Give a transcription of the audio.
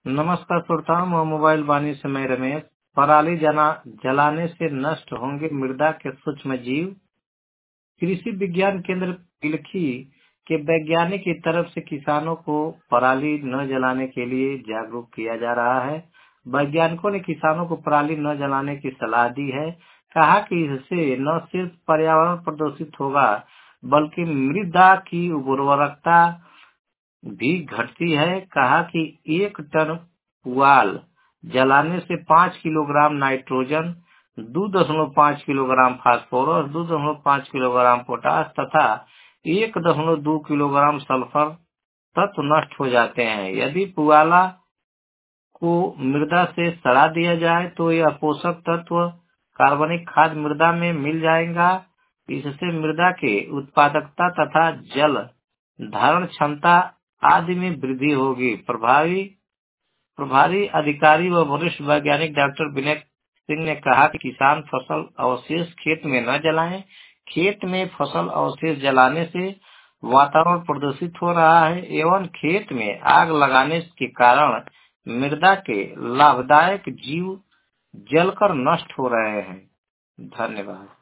नमस्कार श्रोताओं, मैं मोबाइल वाणी से मैं रमेश। पराली जलाने से नष्ट होंगे मृदा के सूक्ष्म जीव। कृषि विज्ञान केंद्र पिलखी के वैज्ञानिक की तरफ से किसानों को पराली न जलाने के लिए जागरूक किया जा रहा है। वैज्ञानिकों ने किसानों को पराली न जलाने की सलाह दी है। कहा कि इससे न सिर्फ पर्यावरण प्रदूषित होगा बल्कि मृदा की उर्वरकता भी घटती है। कहा कि 1 टन पुआल जलाने से 5 kilogram nitrogen, 2.5 kilogram phosphorus, 2.5 kilogram potash तथा 1.2 किलोग्राम सल्फर तत्व नष्ट हो जाते हैं। यदि पुआला को मृदा से सड़ा दिया जाए तो यह पोषक तत्व कार्बनिक खाद मृदा में मिल जाएगा। इससे मृदा के उत्पादकता तथा जल धारण क्षमता आदि में वृद्धि होगी। प्रभारी अधिकारी व वरिष्ठ वैज्ञानिक डॉक्टर विनय सिंह ने कहा कि किसान फसल अवशेष खेत में न जलाएं। खेत में फसल अवशेष जलाने से वातावरण प्रदूषित हो रहा है एवं खेत में आग लगाने के कारण मृदा के लाभदायक जीव जलकर नष्ट हो रहे हैं। धन्यवाद।